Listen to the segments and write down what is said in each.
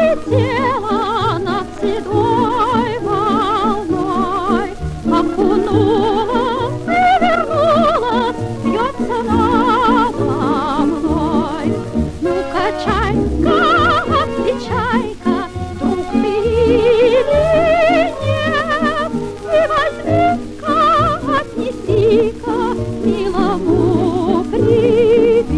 пролетела над седой волной, окунулась и вернулась, бьется надо мной. Ну-ка, чайка, отвечай-ка, друг ты или нет, и возьми-ка, отнеси-ка милому привет.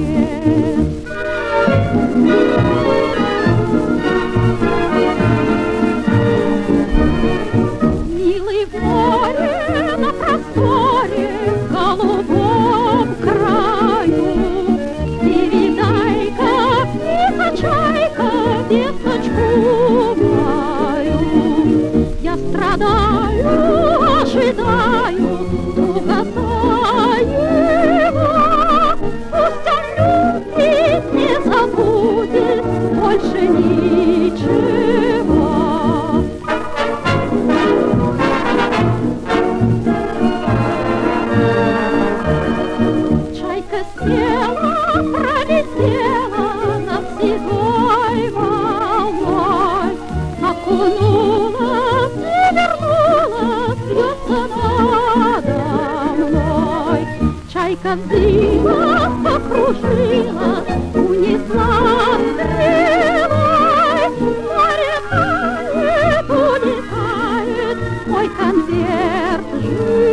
Милый в море, на просторе, в голубом краю, передай-ка, чайка, весточку мою. Я страдаю, ожидаю друга своего, пусть он любит, не забудет больше ничего. Чайка села, пролетела над седой волной, окунулась и вернулась, бьется надо мной. Чайка взвилась, покружилась, унесла стрелой. Улетает, улетает мой конверт.